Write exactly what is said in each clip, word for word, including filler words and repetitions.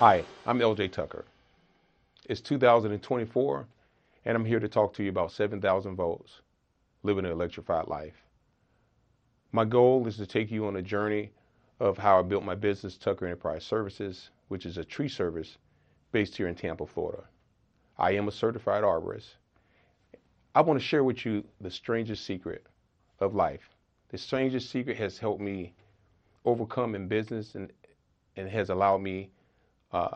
Hi, I'm L J Tucker. It's two thousand twenty-four, and I'm here to talk to you about seven thousand volts, living an electrified life. My goal is to take you on a journey of how I built my business, Tucker Enterprise Services, which is a tree service based here in Tampa, Florida. I am a certified arborist. I want to share with you the strangest secret of life. The strangest secret has helped me overcome in business and, and has allowed me uh,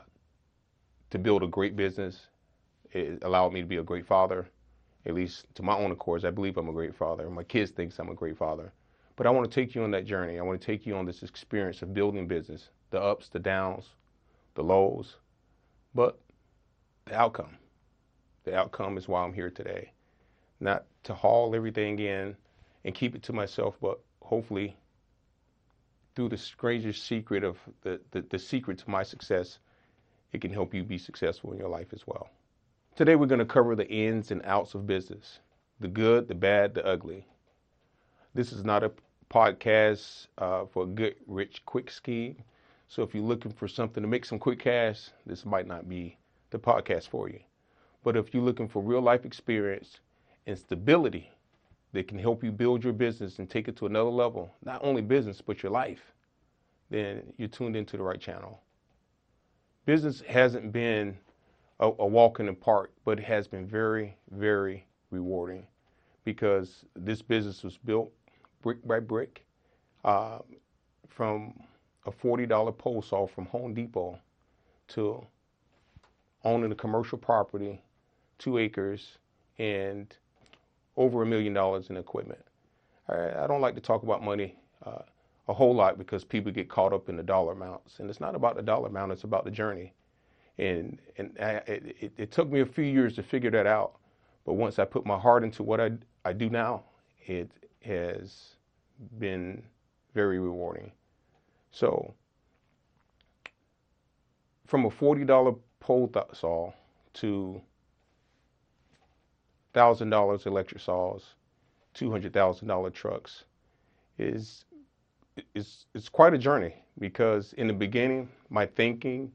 to build a great business. It allowed me to be a great father, at least to my own accords. I believe I'm a great father. My kids think I'm a great father. But I want to take you on that journey. I want to take you on this experience of building business, the ups, the downs, the lows, but the outcome. The outcome is why I'm here today. Not to haul everything in and keep it to myself, but hopefully through the strangest secret of the, the, the secret to my success, it can help you be successful in your life as well. Today we're going to cover the ins and outs of business, the good, the bad, the ugly. This is not a podcast uh, for a good, rich, quick scheme. So if you're looking for something to make some quick cash, this might not be the podcast for you. But if you're looking for real life experience and stability that can help you build your business and take it to another level, not only business, but your life, then you're tuned into the right channel. Business hasn't been a, a walk in the park, but it has been very, very rewarding because this business was built brick by brick uh, from a forty dollar pole saw from Home Depot to owning a commercial property, two acres, and over a million dollars in equipment. I, I don't like to talk about money uh, a whole lot because people get caught up in the dollar amounts. And it's not about the dollar amount, it's about the journey. And, and I, it, it took me a few years to figure that out. But once I put my heart into what I, I do now, it has been very rewarding. So from a forty dollar pole saw to one thousand dollar electric saws, two hundred thousand dollar trucks is, is, is quite a journey because in the beginning, my thinking,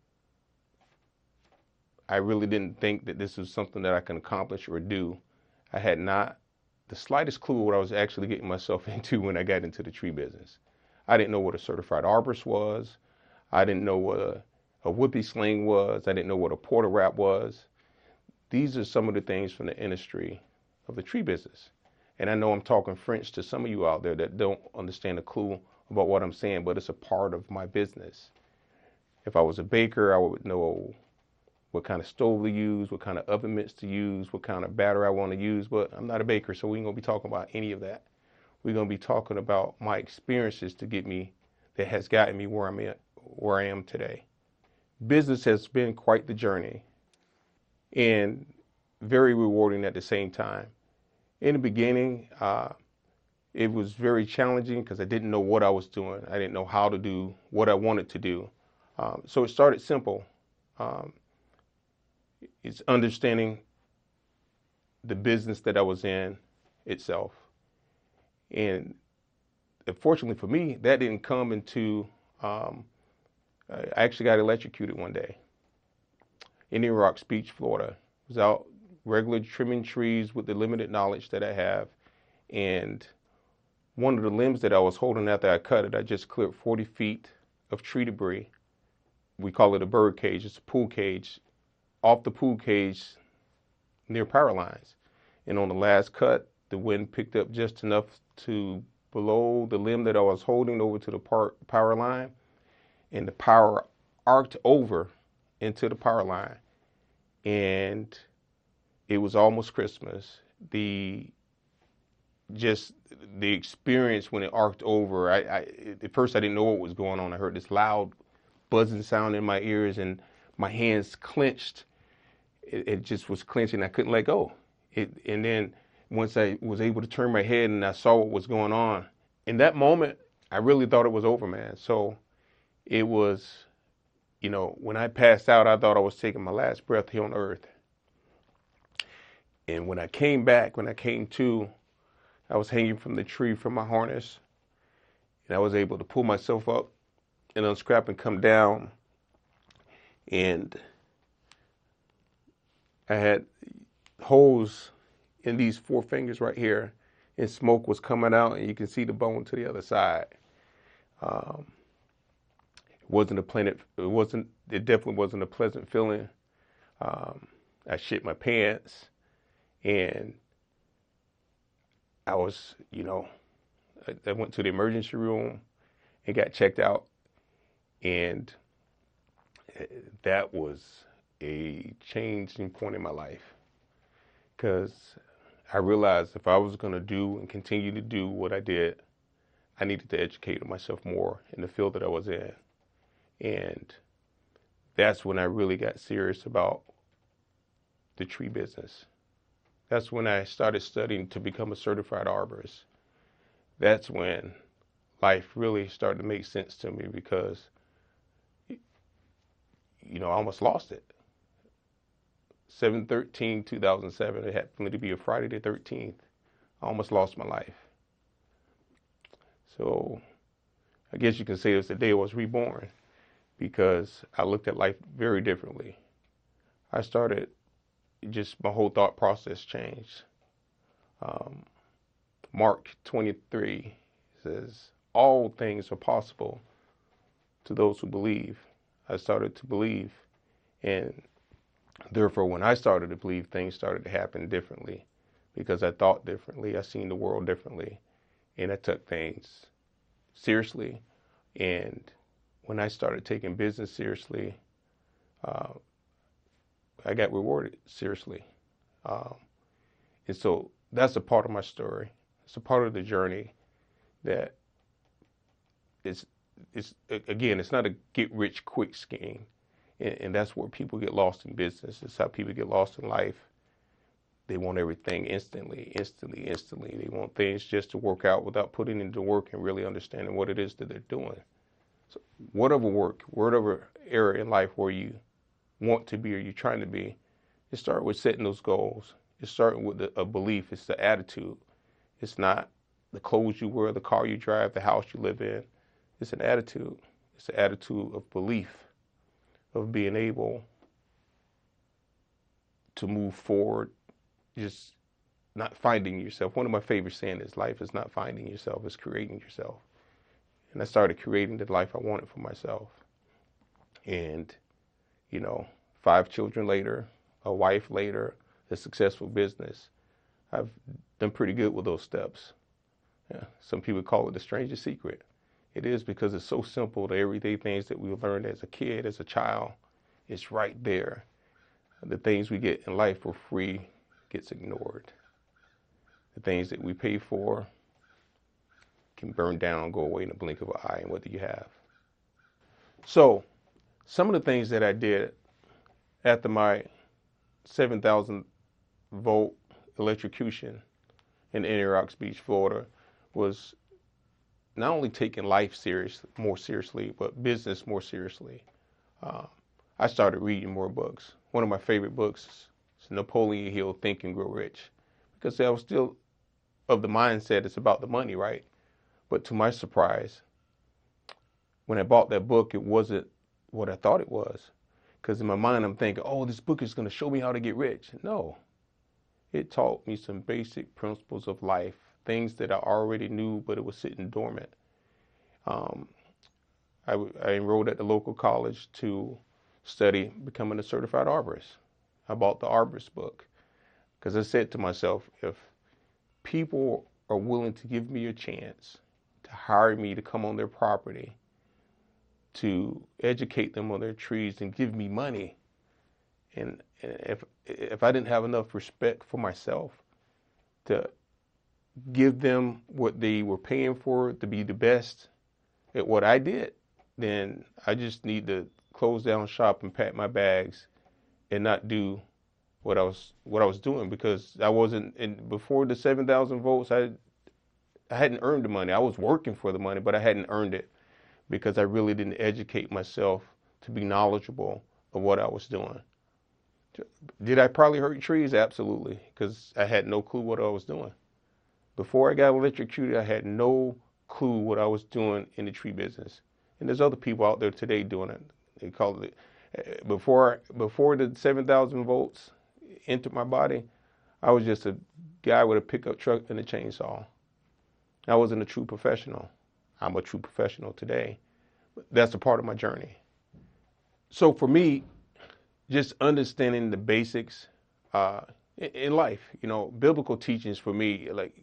I really didn't think that this was something that I can accomplish or do. I had not the slightest clue what I was actually getting myself into when I got into the tree business. I didn't know what a certified arborist was. I didn't know what a, a whoopee sling was. I didn't know what a porter wrap was. These are some of the things from the industry of the tree business. And I know I'm talking French to some of you out there that don't understand a clue about what I'm saying, but it's a part of my business. If I was a baker, I would know what kind of stove to use, what kind of oven mitts to use, what kind of batter I want to use, but I'm not a baker, so we ain't gonna be talking about any of that. We're gonna be talking about my experiences to get me, that has gotten me where I'm at, where I am today. Business has been quite the journey and very rewarding at the same time. In the beginning, uh, it was very challenging because I didn't know what I was doing. I didn't know how to do what I wanted to do. Um, so it started simple. Um, It's understanding the business that I was in itself. And fortunately for me, that didn't come into, um, I actually got electrocuted one day in Indian Rocks Beach, Florida. I was out regular trimming trees with the limited knowledge that I have. And one of the limbs that I was holding after I cut it, I just cleared forty feet of tree debris. We call it a bird cage, it's a pool cage, off the pool cage near power lines. And on the last cut, the wind picked up just enough to blow the limb that I was holding over to the power line, and the power arced over into the power line. And it was almost Christmas. The just the experience when it arced over, I, I at first I didn't know what was going on. I heard this loud buzzing sound in my ears and my hands clenched. It, it just was clenching. I couldn't let go. It, and then once I was able to turn my head and I saw what was going on, in that moment, I really thought it was over, man. So it was, you know, when I passed out, I thought I was taking my last breath here on earth. And when I came back, when I came to, I was hanging from the tree from my harness, and I was able to pull myself up and unstrap and come down. and I had holes in these four fingers right here, and smoke was coming out, and you can see the bone to the other side. Um, it wasn't a planet. It wasn't. It definitely wasn't a pleasant feeling. Um, I shit my pants, and I was, you know, I, I went to the emergency room and got checked out, and that was a changing point in my life, because I realized if I was going to do and continue to do what I did, I needed to educate myself more in the field that I was in. And that's when I really got serious about the tree business. That's when I started studying to become a certified arborist. That's when life really started to make sense to me, because, you know, I almost lost it. seven thirteen two thousand seven, it happened to be a Friday the thirteenth. I almost lost my life. So I guess you can say it's the day I was reborn, because I looked at life very differently. I started, just my whole thought process changed. Um, Mark twenty-three says, all things are possible to those who believe. I started to believe, and therefore when I started to believe, things started to happen differently, because I thought differently, I seen the world differently, and I took things seriously. And when I started taking business seriously, uh, I got rewarded seriously. Um, and so that's a part of my story. It's a part of the journey that it's, it's again, it's not a get rich quick scheme. And, and that's where people get lost in business. It's how people get lost in life. They want everything instantly, instantly, instantly. They want things just to work out without putting into work and really understanding what it is that they're doing. So whatever work, whatever area in life where you want to be or you're trying to be, you start with setting those goals. It's starting with a belief. It's the attitude. It's not the clothes you wear, the car you drive, the house you live in. It's an attitude. It's the attitude of belief, of being able to move forward, just not finding yourself. One of my favorite saying is, life is not finding yourself, it's creating yourself. And I started creating the life I wanted for myself. And, you know, five children later, a wife later, a successful business, I've done pretty good with those steps. Yeah, some people call it the strangest secret. It is, because it's so simple. The everyday things that we learned as a kid, as a child, it's right there. The things we get in life for free gets ignored. The things that we pay for can burn down, go away in a blink of an eye, and what do you have? So some of the things that I did after my seven thousand volt electrocution in Inner Rocks Beach, Florida, was not only taking life serious, more seriously, but business more seriously. Uh, I started reading more books. One of my favorite books is Napoleon Hill, Think and Grow Rich, because I was still of the mindset it's about the money, right? But to my surprise, when I bought that book, it wasn't what I thought it was. Because in my mind, I'm thinking, oh, this book is going to show me how to get rich. No, it taught me some basic principles of life, things that I already knew, but it was sitting dormant. Um, I, I enrolled at the local college to study becoming a certified arborist. I bought the arborist book because I said to myself, if people are willing to give me a chance to hire me to come on their property, to educate them on their trees and give me money, and if if I didn't have enough respect for myself to give them what they were paying for to be the best at what I did, then I just need to close down shop and pack my bags and not do what I was what I was doing, because I wasn't in, before the seven thousand volts. I I hadn't earned the money. I was working for the money, but I hadn't earned it because I really didn't educate myself to be knowledgeable of what I was doing. Did I probably hurt trees? Absolutely, because I had no clue what I was doing. Before I got electrocuted, I had no clue what I was doing in the tree business. And there's other people out there today doing it. They call it, Before before the seven thousand volts entered my body, I was just a guy with a pickup truck and a chainsaw. I wasn't a true professional. I'm a true professional today. That's a part of my journey. So for me, just understanding the basics uh, in life, you know, biblical teachings for me, like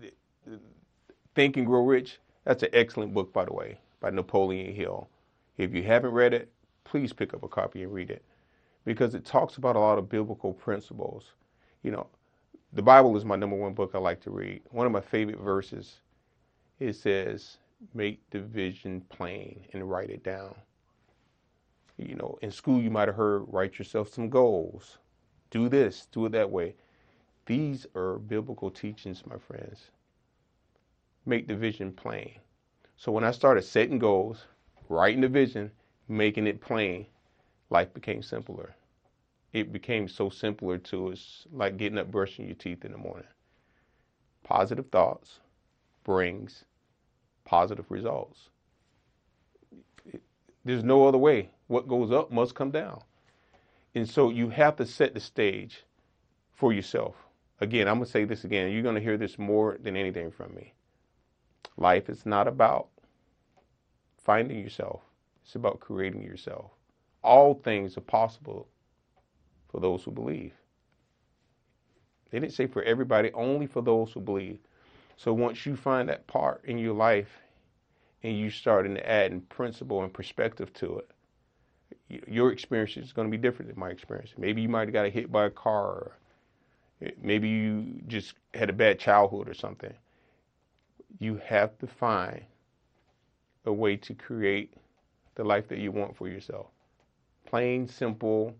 Think and Grow Rich, that's an excellent book, by the way, by Napoleon Hill. If you haven't read it, please pick up a copy and read it, because it talks about a lot of biblical principles. You know, the Bible is my number one book I like to read. One of my favorite verses, it says, make the vision plain and write it down. You know, in school you might have heard, write yourself some goals. Do this, do it that way. These are biblical teachings, my friends. Make the vision plain. So when I started setting goals, writing the vision, making it plain, life became simpler. It became so simpler to us, like getting up, brushing your teeth in the morning. Positive thoughts brings positive results. There's no other way. What goes up must come down. And so you have to set the stage for yourself. Again, I'm going to say this again. You're going to hear this more than anything from me. Life is not about finding yourself. It's about creating yourself. All things are possible for those who believe. They didn't say for everybody, only for those who believe. So once you find that part in your life and you start to add principle and perspective to it, your experience is going to be different than my experience. Maybe you might have got hit by a car, or maybe you just had a bad childhood or something. You have to find a way to create the life that you want for yourself. Plain, simple.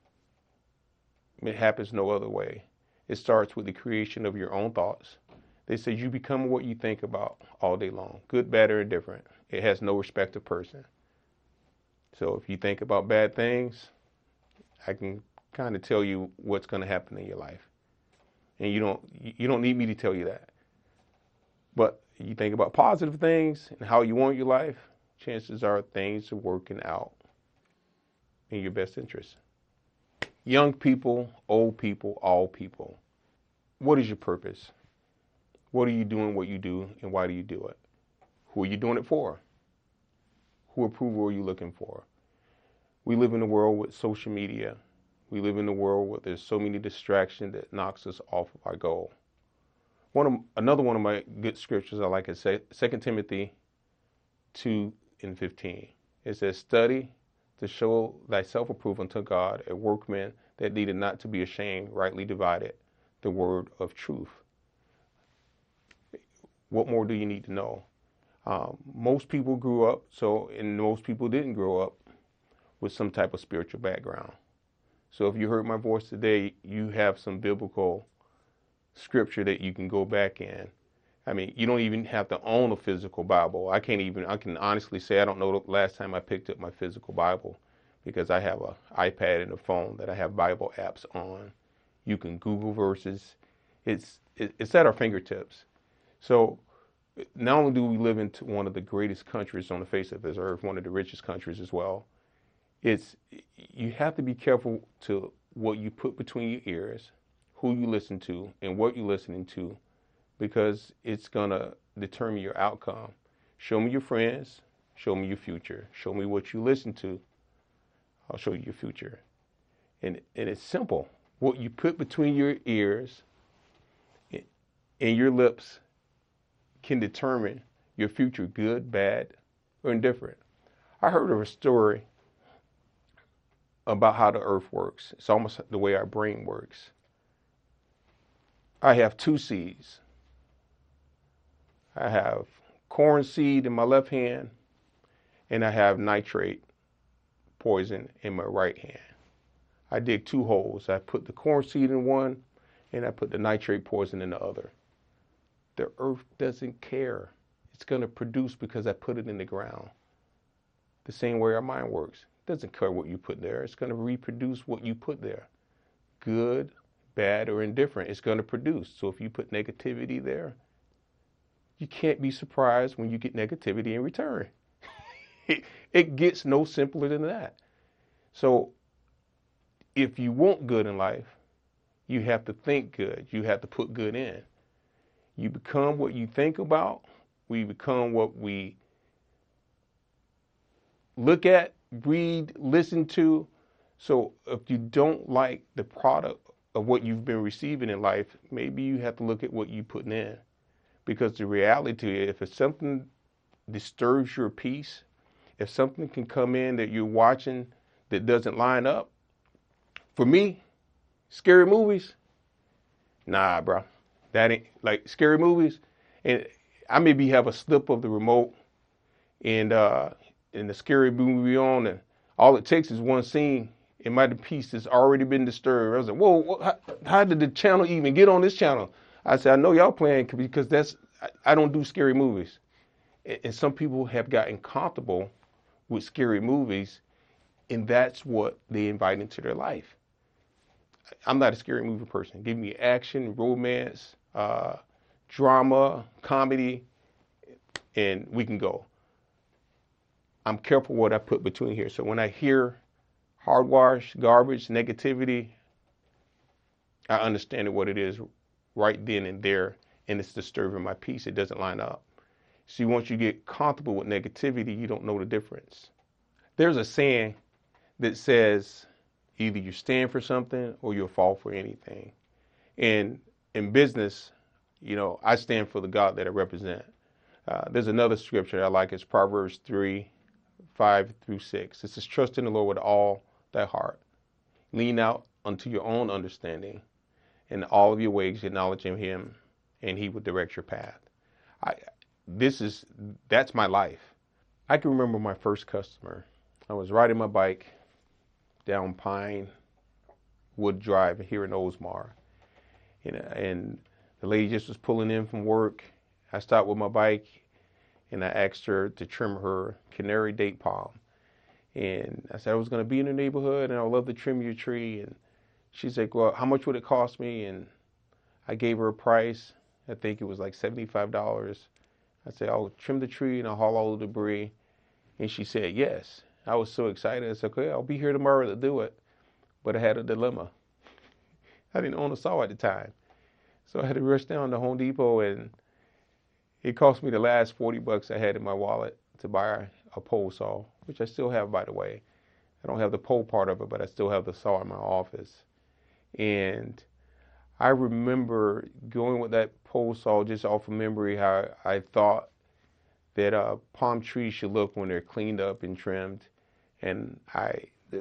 It happens no other way. It starts with the creation of your own thoughts. They say you become what you think about all day long, good, bad, or indifferent. It has no respect of person. So if you think about bad things, I can kind of tell you what's going to happen in your life. And you don't you don't need me to tell you that. But you think about positive things and how you want your life, chances are things are working out in your best interest. Young people, old people, all people. What is your purpose? What are you doing what you do, and why do you do it? Who are you doing it for? Who approval are you looking for? We live in a world with social media. We live in a world where there's so many distractions that knocks us off of our goal. One of, another one of my good scriptures I like is Second Timothy two and fifteen. It says, study to show thyself approved unto God, a workman that needed not to be ashamed, rightly divided the word of truth. What more do you need to know? Um, most people grew up, so and most people didn't grow up with some type of spiritual background. So if you heard my voice today, you have some biblical scripture that you can go back in. I mean, you don't even have to own a physical Bible. I can't even, I can honestly say I don't know the last time I picked up my physical Bible, because I have an iPad and a phone that I have Bible apps on. You can Google verses. It's it's at our fingertips. So not only do we live in one of the greatest countries on the face of this earth, one of the richest countries as well, it's you have to be careful to what you put between your ears, who you listen to, and what you're listening to, because it's going to determine your outcome. Show me your friends. Show me your future. Show me what you listen to. I'll show you your future. And, and it's simple. What you put between your ears and your lips can determine your future, good, bad, or indifferent. I heard of a story about how the earth works. It's almost the way our brain works. I have two seeds. I have corn seed in my left hand, and I have nitrate poison in my right hand. I dig two holes. I put the corn seed in one, and I put the nitrate poison in the other. The earth doesn't care. It's going to produce because I put it in the ground. The same way our mind works. It doesn't care what you put there. It's going to reproduce what you put there. Good, bad, or indifferent. It's going to produce. So if you put negativity there, you can't be surprised when you get negativity in return. it, it gets no simpler than that. So if you want good in life, you have to think good. You have to put good in. You become what you think about. We become what we look at, read, listen to. So if you don't like the product of what you've been receiving in life, maybe you have to look at what you're putting in. Because the reality, if it's something disturbs your peace, if something can come in that you're watching that doesn't line up, for me, scary movies, nah, bro. That ain't like scary movies. And I maybe have a slip of the remote and uh and the scary movie on, and all it takes is one scene, and my piece has already been disturbed. I was like, whoa, what, how, how did the channel even get on this channel? I said, I know y'all playing because that's I, I don't do scary movies. And, and some people have gotten comfortable with scary movies, and that's what they invite into their life. I'm not a scary movie person. Give me action, romance, uh, drama, comedy, and we can go. I'm careful what I put between here. So when I hear hardwash, garbage, negativity, I understand what it is right then and there, and it's disturbing my peace. It doesn't line up. See, once you get comfortable with negativity, you don't know the difference. There's a saying that says either you stand for something or you'll fall for anything. And in business, you know, I stand for the God that I represent. Uh, there's another scripture I like. It's Proverbs three, five through six. It says, trust in the Lord with all thy heart. Lean out unto your own understanding. In all of your ways acknowledge him, and he will direct your path. I, this is, that's my life. I can remember my first customer. I was riding my bike down Pine Wood Drive here in Oldsmar. You know, and the lady just was pulling in from work. I stopped with my bike and I asked her to trim her canary date palm. And I said I was going to be in the neighborhood and I would love to trim your tree. And she's like, well, how much would it cost me? And I gave her a price. I think it was like seventy-five dollars. I said, I'll trim the tree and I'll haul all the debris. And she said, yes. I was so excited. I said, okay, I'll be here tomorrow to do it. But I had a dilemma. I didn't own a saw at the time. So I had to rush down to Home Depot, and it cost me the last forty bucks I had in my wallet to buy a pole saw, which I still have, by the way. I don't have the pole part of it, but I still have the saw in my office. And I remember going with that pole saw just off of memory, how I thought that uh, palm trees should look when they're cleaned up and trimmed. And I,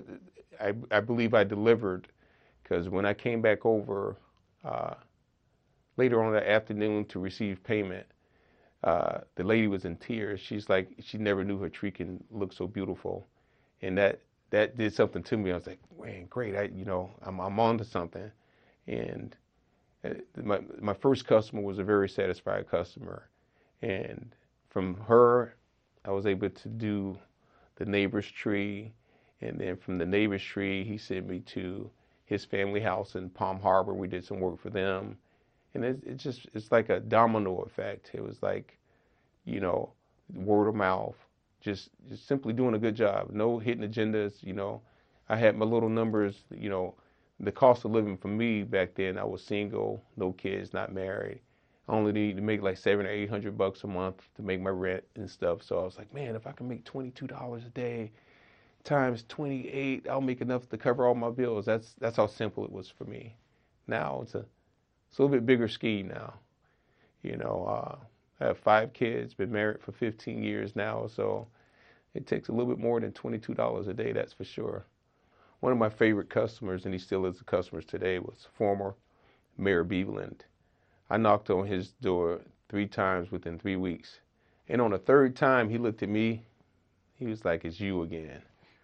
I, I believe I delivered, because when I came back over uh, later on that afternoon to receive payment, uh, the lady was in tears. She's like, she never knew her tree can look so beautiful. And that, that did something to me. I was like, man, great. I, you know, I'm, I'm on to something. And my, my first customer was a very satisfied customer. And from her, I was able to do the neighbor's tree. And then from the neighbor's tree, he sent me to his family house in Palm Harbor. We did some work for them. And it, it just, it's like a domino effect. It was like, you know, word of mouth, just, just simply doing a good job. No hidden agendas, you know. I had my little numbers, you know. The cost of living for me back then, I was single, no kids, not married. I only need to make like seven or eight hundred bucks a month to make my rent and stuff. So I was like, man, if I can make twenty-two dollars a day times twenty-eight, I'll make enough to cover all my bills. That's that's how simple it was for me. Now it's a, it's a little bit bigger scheme now. You know, uh, I have five kids, been married for fifteen years now, so it takes a little bit more than twenty-two dollars a day, that's for sure. One of my favorite customers, and he still is a customer today, was former Mayor Beveland. I knocked on his door three times within three weeks. And on the third time, he looked at me. He was like, it's you again.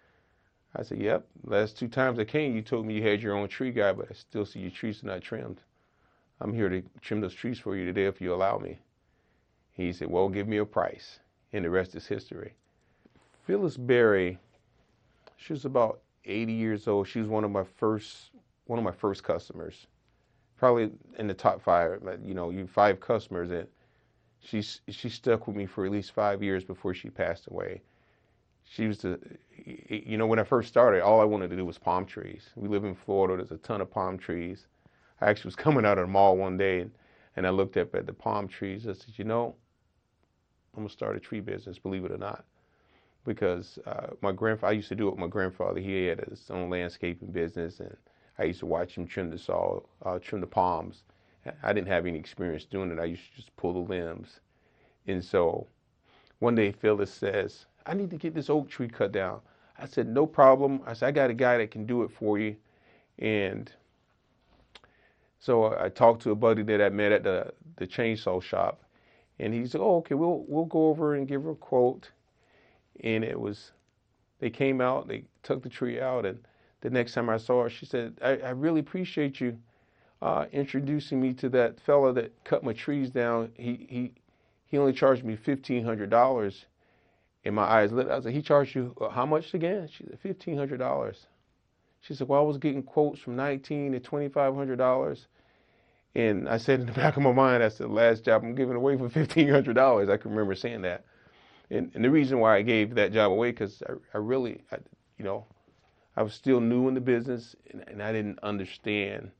I said, yep, last two times I came, you told me you had your own tree guy, but I still see your trees are not trimmed. I'm here to trim those trees for you today if you allow me. He said, well, give me a price. And the rest is history. Phyllis Berry, she was about eighty years old. She was one of my first, one of my first customers. Probably in the top five, you know, you five customers, and she's, she stuck with me for at least five years before she passed away. she used to, you know, when I first started, all I wanted to do was palm trees. We live in Florida. There's a ton of palm trees. I actually was coming out of the mall one day, and, and I looked up at the palm trees. I said, you know, I'm going to start a tree business, believe it or not. Because uh, my grandfather, I used to do it with my grandfather. He had his own landscaping business, and I used to watch him trim the saw, uh, trim the palms. I didn't have any experience doing it. I used to just pull the limbs. And so one day Phyllis says, I need to get this oak tree cut down. I said, no problem. I said, I got a guy that can do it for you. And so I talked to a buddy that I met at the, the chainsaw shop. And he said, oh, okay, we'll we'll go over and give her a quote. And it was, they came out, they took the tree out, and the next time I saw her, she said, I, I really appreciate you uh, introducing me to that fella that cut my trees down. He he he only charged me fifteen hundred dollars. And my eyes lit. I was like, he charged you how much again? She said, fifteen hundred dollars. She said, well, I was getting quotes from nineteen to twenty-five hundred dollars. And I said in the back of my mind, that's the last job I'm giving away for fifteen hundred dollars. I can remember saying that. And, and the reason why I gave that job away, because I, I really, I, you know, I was still new in the business, and, and I didn't understand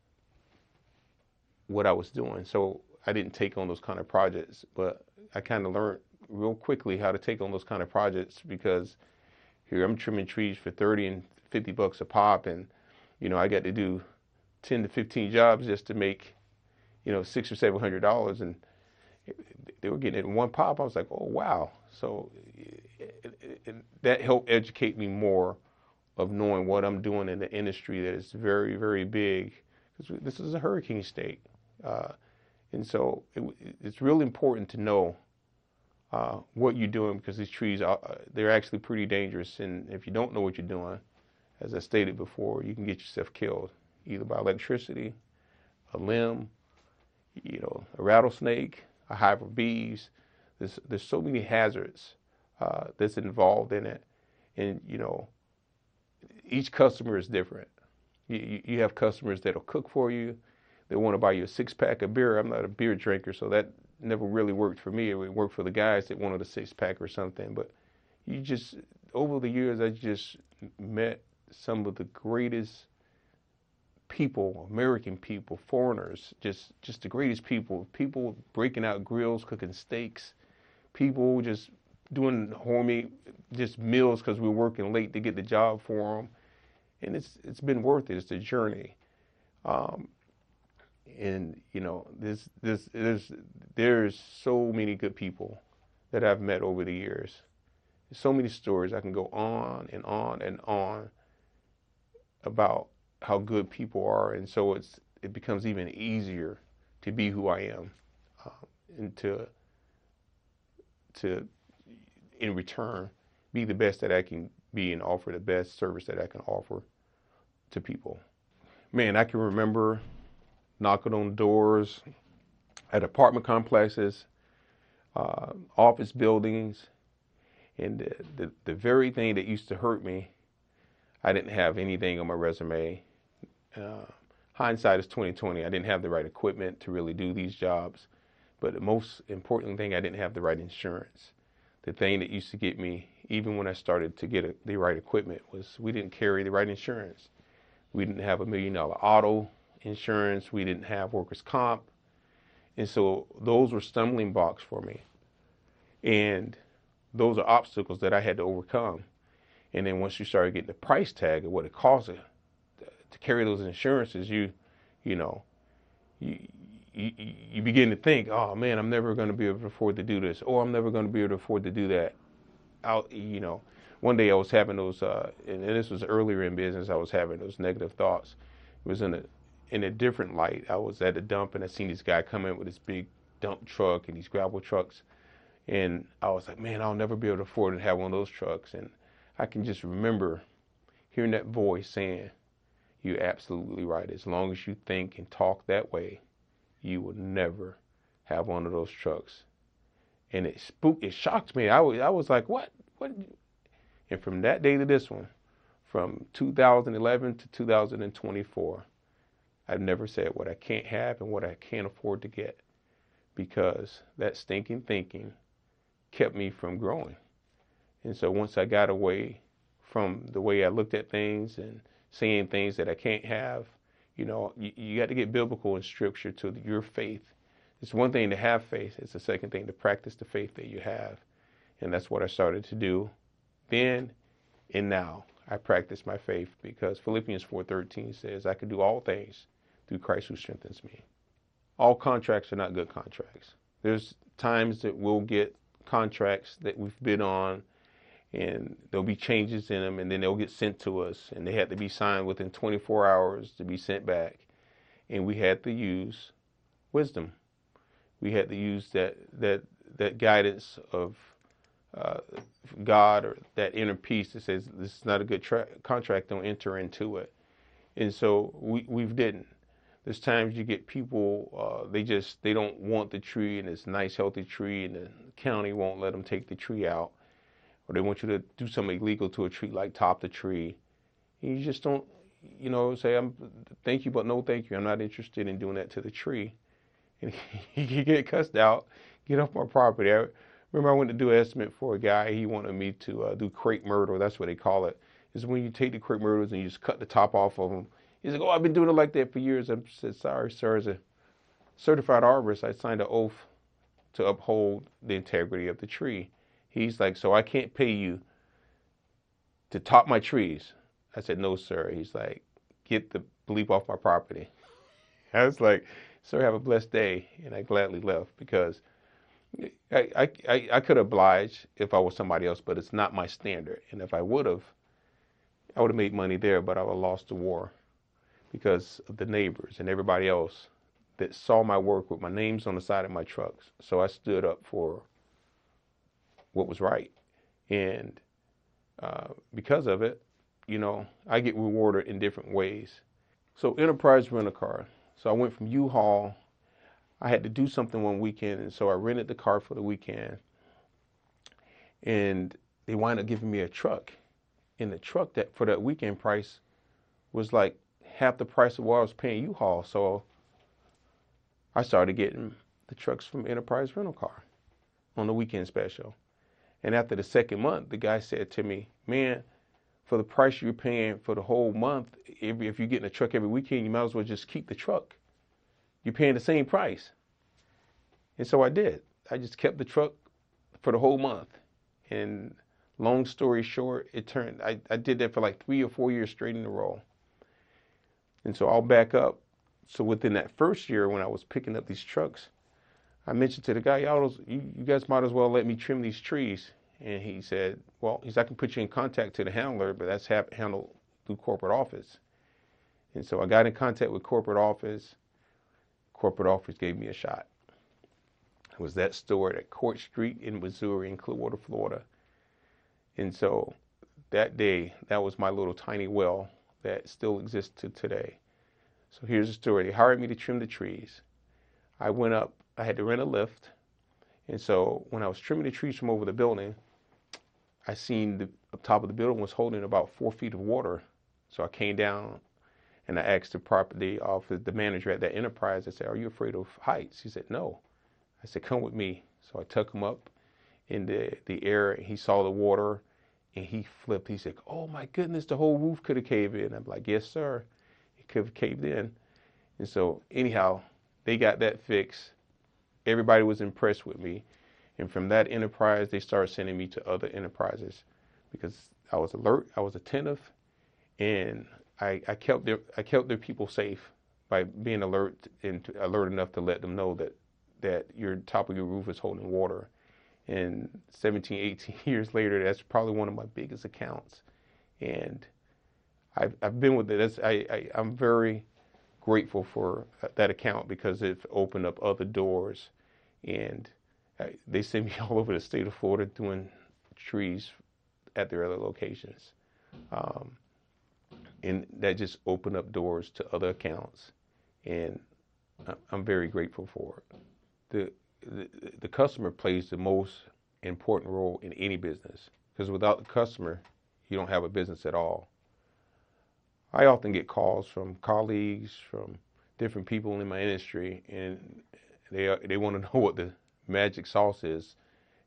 what I was doing. So I didn't take on those kind of projects. But I kind of learned real quickly how to take on those kind of projects, because here I'm trimming trees for thirty and fifty bucks a pop, and you know I got to do ten to fifteen jobs just to make, you know, six or seven hundred dollars, and they were getting it in one pop. I was like, oh wow! So it, it, it, that helped educate me more of knowing what I'm doing in the industry that is very, very big, because this is a hurricane state, uh, and so it, it's really important to know Uh, what you're doing, because these trees are, they're actually pretty dangerous, and if you don't know what you're doing, as I stated before, you can get yourself killed either by electricity, a limb, you know, a rattlesnake, a hive of bees. There's there's so many hazards uh, that's involved in it, and you know, each customer is different. You you have customers that'll cook for you. They want to buy you a six pack of beer. I'm not a beer drinker, so that never really worked for me. It would work for the guys that wanted a six pack or something. But you just, over the years, I just met some of the greatest people, American people, foreigners, just, just the greatest people. People breaking out grills, cooking steaks, people just doing homemade just meals because we're working late to get the job for them. And it's it's been worth it. It's a journey. Um, And you know, there's there's there's there's so many good people that I've met over the years. There's so many stories I can go on and on and on about how good people are, and so it's it becomes even easier to be who I am, um, and to to in return be the best that I can be and offer the best service that I can offer to people. Man, I can remember knocking on doors at apartment complexes, uh, office buildings, and the, the, the very thing that used to hurt me, I didn't have anything on my resume. Uh, hindsight is twenty twenty. I didn't have the right equipment to really do these jobs, but the most important thing, I didn't have the right insurance. The thing that used to get me, even when I started to get a, the right equipment, was we didn't carry the right insurance. We didn't have a million dollar auto insurance. We didn't have workers' comp. And so those were stumbling blocks for me. And those are obstacles that I had to overcome. And then once you started getting the price tag of what it costs to carry those insurances, you, you know, you, you, you begin to think, oh man, I'm never going to be able to afford to do this, or I'm never going to be able to afford to do that. Out, you know, one day I was having those, uh, and this was earlier in business, I was having those negative thoughts. It was in a in a different light. I was at a dump, and I seen this guy come in with this big dump truck and these gravel trucks. And I was like, man, I'll never be able to afford to have one of those trucks. And I can just remember hearing that voice saying, you're absolutely right. As long as you think and talk that way, you will never have one of those trucks. And it spooked, it shocked me. I was, I was like, what? What? And from that day to this one, from two thousand eleven to two thousand twenty-four, I've never said what I can't have and what I can't afford to get, because that stinking thinking kept me from growing. And so once I got away from the way I looked at things and saying things that I can't have, you know, you, you got to get biblical in scripture to your faith. It's one thing to have faith. It's the second thing to practice the faith that you have. And that's what I started to do then and now. I practice my faith because Philippians four thirteen says I can do all things through Christ who strengthens me. All contracts are not good contracts. There's times that we'll get contracts that we've bid on and there'll be changes in them, and then they'll get sent to us, and they have to be signed within twenty-four hours to be sent back. And we had to use wisdom. We had to use that that that guidance of uh, God, or that inner peace that says this is not a good tra- contract. Don't enter into it. And so we we didn't. There's times you get people, uh, they just they don't want the tree, and it's a nice healthy tree, and the county won't let them take the tree out. Or they want you to do something illegal to a tree, like top the tree. And you just don't, you know, say, "I'm thank you, but no thank you. I'm not interested in doing that to the tree." And you get cussed out, get off my property. I remember I went to do an estimate for a guy. He wanted me to uh, do crepe myrtle. That's what they call it. Is when you take the crepe myrtles and you just cut the top off of them. He's like, "Oh, I've been doing it like that for years." I said, "Sorry, sir. As a certified arborist, I signed an oath to uphold the integrity of the tree." He's like, "So I can't pay you to top my trees?" I said, "No, sir." He's like, "Get the bleep off my property." I was like, "Sir, have a blessed day." And I gladly left because I, I, I, I could oblige if I was somebody else, but it's not my standard. And if I would have, I would have made money there, but I would have lost the war because of the neighbors and everybody else that saw my work with my names on the side of my trucks. So I stood up for what was right. And uh, because of it, you know, I get rewarded in different ways. So Enterprise Rent-A-Car. So I went from U-Haul. I had to do something one weekend, and so I rented the car for the weekend. And they wound up giving me a truck. And the truck that for that weekend price was like half the price of what I was paying U-Haul. So I started getting the trucks from Enterprise Rent-A-Car on the weekend special. And after the second month, the guy said to me, "Man, for the price you're paying for the whole month, if, if you're getting a truck every weekend, you might as well just keep the truck. You're paying the same price." And so I did. I just kept the truck for the whole month. And long story short, it turned, I, I did that for like three or four years straight in a row. And so I'll back up. So within that first year when I was picking up these trucks, I mentioned to the guy, Y'all, you, you guys might as well let me trim these trees. And he said, well, he's I can put you in contact to the handler, but that's ha- handled through corporate office. And so I got in contact with corporate office. Corporate office gave me a shot. It was that store at Court Street in Missouri in Clearwater, Florida. And so that day, that was my little tiny well that still exists to today. So here's the story. They hired me to trim the trees. I went up. I had to rent a lift. And so when I was trimming the trees from over the building, I seen the top of the building was holding about four feet of water. So I came down and I asked the property office, the manager at that enterprise, I said, "Are you afraid of heights?" He said, "No." I said, "Come with me." So I took him up in the, the air, and he saw the water, and he flipped. He said, "Oh my goodness, the whole roof could have caved in." I'm like, "Yes, sir. It could have caved in." And so anyhow, they got that fixed. Everybody was impressed with me. And from that enterprise, they started sending me to other enterprises because I was alert, I was attentive, and I, I kept their I kept their people safe by being alert and alert enough to let them know that that your top of your roof is holding water. And seventeen, eighteen years later, that's probably one of my biggest accounts. And I've, I've been with it. That's, I, I, I'm very grateful for that account because it's opened up other doors. And I, they send me all over the state of Florida doing trees at their other locations. Um, and that just opened up doors to other accounts. And I'm very grateful for it. The, the the customer plays the most important role in any business because without the customer, you don't have a business at all. I often get calls from colleagues, from different people in my industry, and they they want to know what the magic sauce is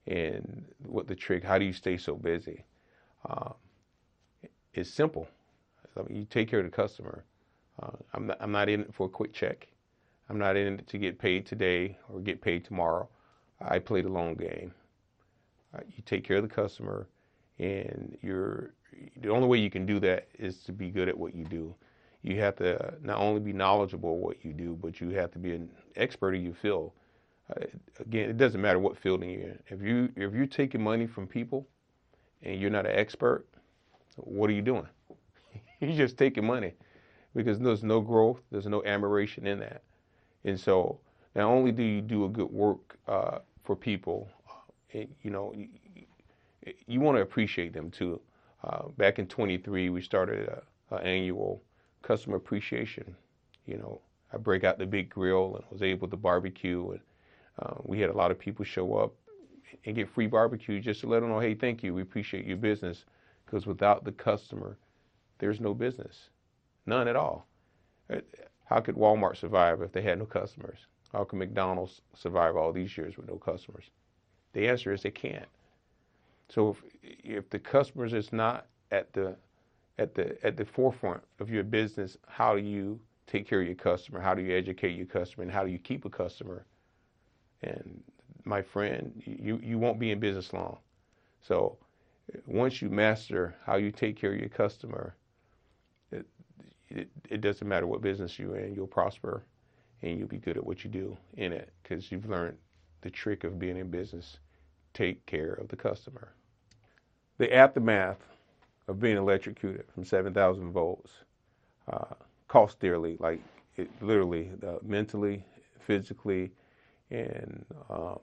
and what the trick, how do you stay so busy? Um, it's simple. I mean, you take care of the customer. Uh, I'm not, I'm not in it for a quick check. I'm not in it to get paid today or get paid tomorrow. I play the long game. Uh, you take care of the customer, and you're the only way you can do that is to be good at what you do. You have to not only be knowledgeable of what you do, but you have to be an expert in your field. Uh, again, it doesn't matter what field you're in. If you if you're taking money from people and you're not an expert, what are you doing? You're just taking money, because there's no growth, there's no admiration in that. And so, not only do you do a good work uh, for people, uh, you know, you, you want to appreciate them too. Uh, back in twenty-three, we started an annual customer appreciation. You know, I break out the big grill and was able to barbecue, and uh, we had a lot of people show up and get free barbecue just to let them know, hey, thank you, we appreciate your business, because without the customer, there's no business, none at all. How could Walmart survive if they had no customers? How can McDonald's survive all these years with no customers? The answer is they can't. So if, if the customers is not at the at the at the forefront of your business, how do you take care of your customer? How do you educate your customer? And how do you keep a customer? And my friend, you, you won't be in business long. So once you master how you take care of your customer, it, it, it doesn't matter what business you're in, you'll prosper and you'll be good at what you do in it, because you've learned the trick of being in business. Take care of the customer. The aftermath of being electrocuted from seven thousand volts uh, cost dearly, like it literally, uh, mentally, physically, and um,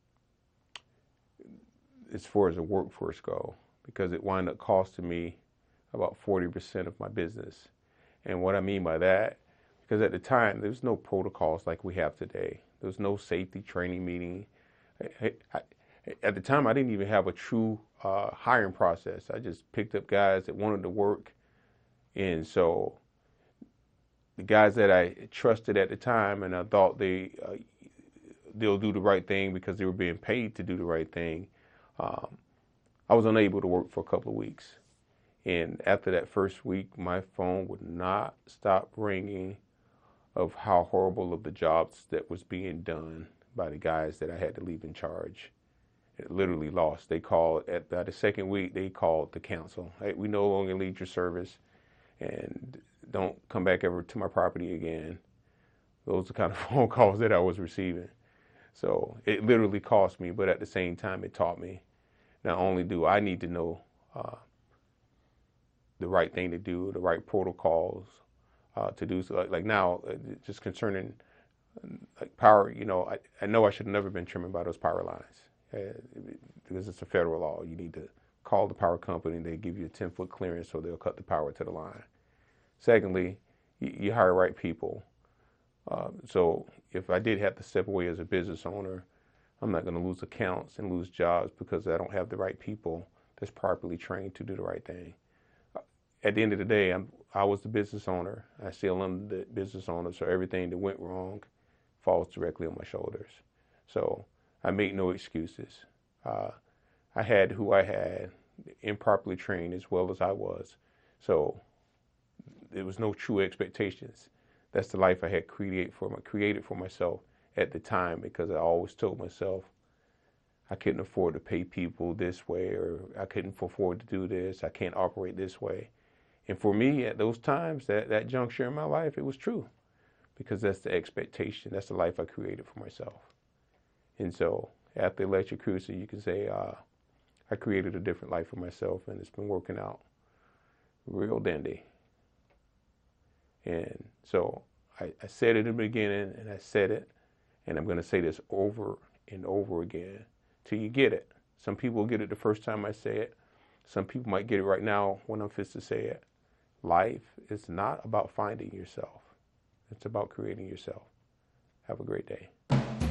as far as the workforce go, because it wound up costing me about forty percent of my business. And what I mean by that, because at the time, there was no protocols like we have today. There was no safety training meeting. I, I, at the time, I didn't even have a true uh, hiring process. I just picked up guys that wanted to work. And so the guys that I trusted at the time, and I thought they, uh, they'll do the right thing because they were being paid to do the right thing, um, I was unable to work for a couple of weeks. And after that first week, my phone would not stop ringing of how horrible of the jobs that was being done by the guys that I had to leave in charge. It literally lost. They called, at by the second week, they called the council. Hey, we no longer need your service, and don't come back ever to my property again. Those are the kind of phone calls that I was receiving. So it literally cost me, but at the same time, it taught me. Not only do I need to know uh, the right thing to do, the right protocols uh, to do. So like, like now, uh, just concerning like power, you know, I, I know I should have never been trimming by those power lines. Uh, because it's a federal law. You need to call the power company and they give you a ten foot clearance so they'll cut the power to the line. Secondly, you, you hire right people. Uh, so if I did have to step away as a business owner, I'm not going to lose accounts and lose jobs because I don't have the right people that's properly trained to do the right thing. At the end of the day, I'm, I was the business owner. I still am the business owner, so everything that went wrong falls directly on my shoulders. So I make no excuses. Uh, I had who I had, improperly trained as well as I was. So there was no true expectations. That's the life I had create for my, created for myself at the time, because I always told myself I couldn't afford to pay people this way, or I couldn't afford to do this. I can't operate this way. And for me, at those times, that, that juncture in my life, it was true, because that's the expectation. That's the life I created for myself. And so after electrocution, you can say uh, I created a different life for myself, and it's been working out real dandy. And so I, I said it in the beginning, and I said it, and I'm going to say this over and over again till you get it. Some people will get it the first time I say it. Some people might get it right now when I'm fit to say it. Life is not about finding yourself. It's about creating yourself. Have a great day.